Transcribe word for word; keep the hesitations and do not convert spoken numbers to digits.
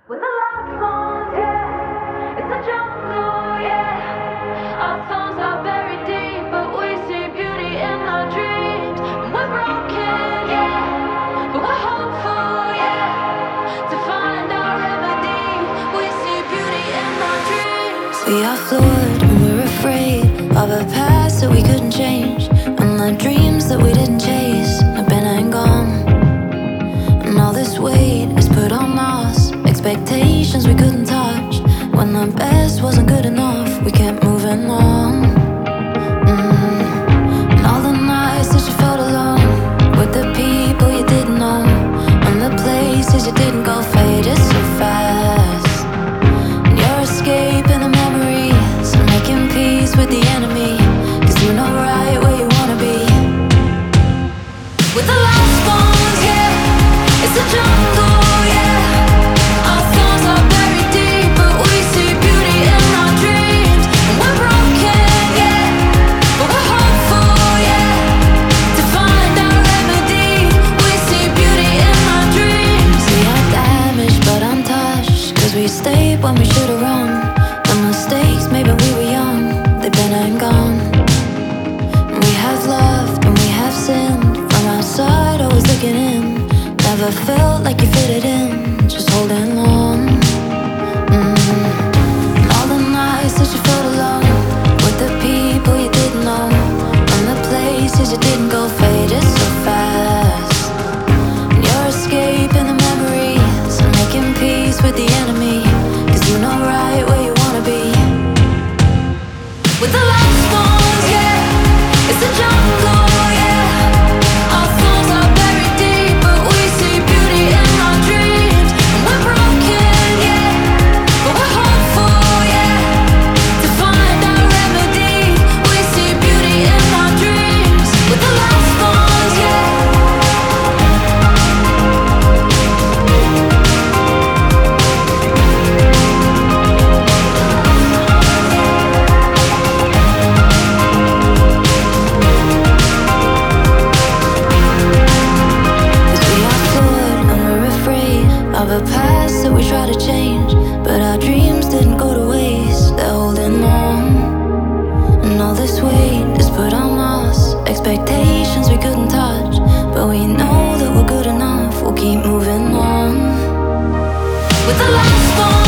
With the lost ones, yeah, it's a jungle, yeah. Our thoughts are buried deep, but we see beauty in our dreams. And we're broken, yeah, but we're hopeful, yeah, to find our remedy. We see beauty in our dreams. We are flawed and we're afraid of a past that we couldn't change, and the dreams that we didn't chase have been and gone. And all this weight is put on us, expectations we couldn't touch. When the best wasn't good enough, we kept moving on. mm. And all the nights that you felt alone, with the people you didn't know, and the places you didn't go, faded so fast. And you're escaping the memories and making peace with the enemy, 'cause you know right where you wanna be. With the last ones, yeah, it's a jungle, yeah. Our thoughts are buried deep, but we see beauty in our dreams. And we're broken, yeah, but we're hopeful, yeah, to find our remedy. We see beauty in our dreams. We are damaged but untouched, 'cause we stayed when we should've run. The mistakes made when we were young, they've been and gone. And we have loved and we have sinned, from outside always looking in. Never felt like you fitted in, just holding on. mm. And all the nights that you felt alone, with the people you didn't know, and the places you didn't go, faded so fast. And you're escaping the memories and making peace with the enemy, 'cause you know right where you wanna be. With the last ones, yeah, it's a jungle, yeah. Our thoughts are buried deep, but we see beauty in our dreams. And we're broken, yeah, but we're hopeful, yeah, to find our remedy. We see beauty in our dreams. With the last ones, yeah. Of a past that we try to change, but our dreams didn't go to waste. They're holding on. And all this weight is put on us, expectations we couldn't touch, but we know that we're good enough. We'll keep moving on. With the last one.